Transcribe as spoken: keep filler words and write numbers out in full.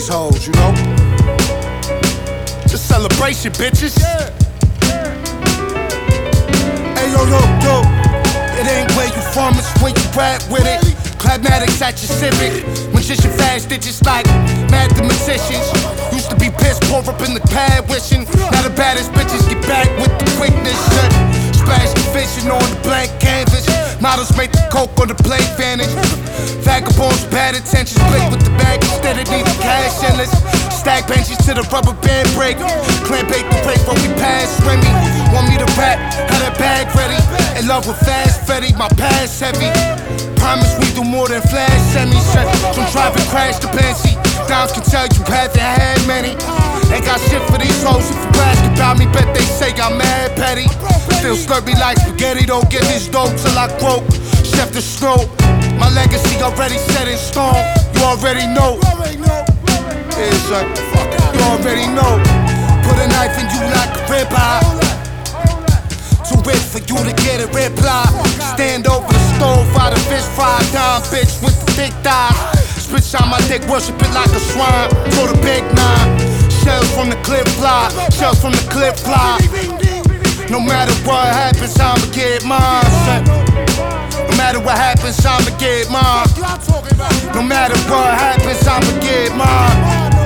these hoes, you know? It's a celebration, bitches. Hey, yo, yo, yo. It ain't where you from, it's when you rap with it. Climatics at your civic. Magician fast digits like mathematicians. Used to be pissed, pour up in the pad wishing. Now the baddest bitches get back with the quickness. Shit. Splash the vision on the blank canvas. Models make the coke on the plate vanish. Vagabonds, bad intentions, click with the bag instead of needing cash endless. Stack benches to the rubber band break. Clan bake the break when we pass Remy. Want me to rap, had that bag ready. In love with fast Freddy, my past heavy. Promise we do more than flash semis. From driving crash to Pansy. Downs can tell you haven't had many. Ain't got shit for these hoes. If you ask about me, bet they say I'm mad petty. Still slurpy like spaghetti, don't get this dope till I croak. Chef the snow, my legacy already set in stone. You already know. Yeah, son, you already know. Put a knife in you like a ribeye. Too rich for you to get a reply. Stand over the stove, fry the fish fry down, bitch with the thick thighs. Spit on my dick, worship it like a shrine. To the big nine. Shells from the cliff fly, shells from the cliff fly. No matter what happens, I'ma get mine. Son. No matter what happens, I'ma get mine. No matter what happens, I'ma get mine.